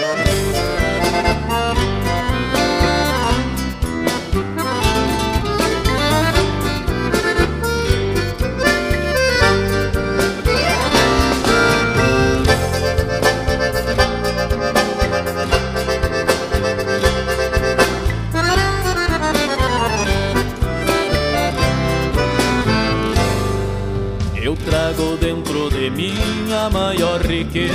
Eu trago dentro de mim a maior riqueza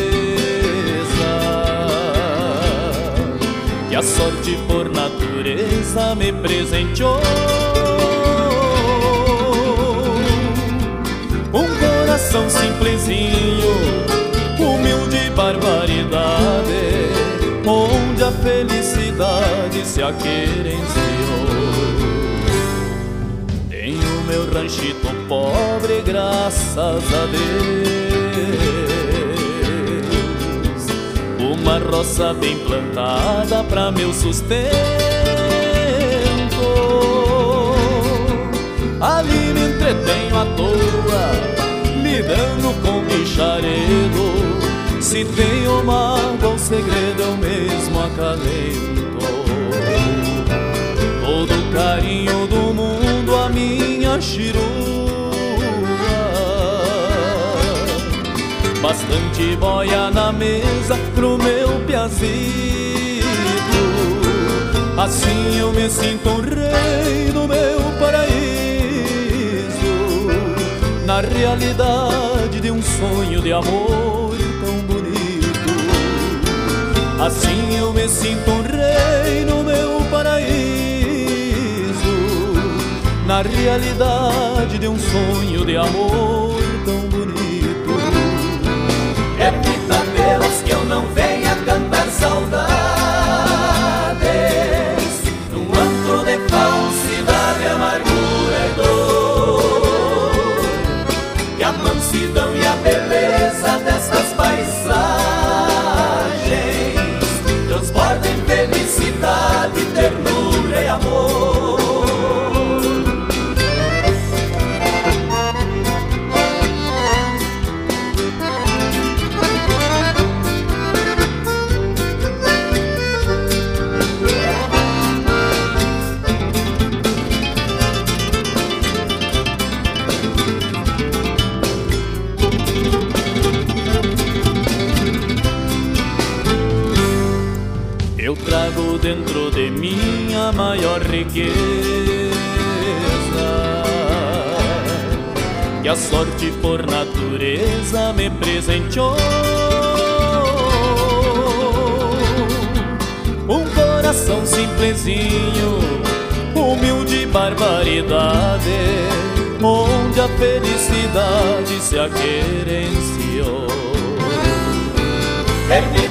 que a sorte por natureza me presenteou. Um coração simplesinho, humilde barbaridade, onde a felicidade se aquerenciou. Tenho meu ranchito pobre, graças a Deus, uma roça bem plantada pra meu sustento. Ali me entretenho à toa, lidando com bicharedo. Se tenho mágoa, o segredo eu mesmo acalento. Todo o carinho do mundo a minha chirua, bastante boia na mesa pro meu piazito. Assim eu me sinto um rei no meu paraíso, na realidade de um sonho de amor tão bonito. Assim eu me sinto um rei no meu paraíso, na realidade de um sonho de amor tão bonito. Permita Deus que eu não venha cantar saudades num antro de falsidade, amargura e dor, que a mansidão e a beleza destas paisagens transbordem felicidade, ternura e amor. Eu trago dentro de mim a maior riqueza que a sorte por natureza me presenteou. Um coração simplesinho, humilde barbaridade, onde a felicidade se aquerenciou.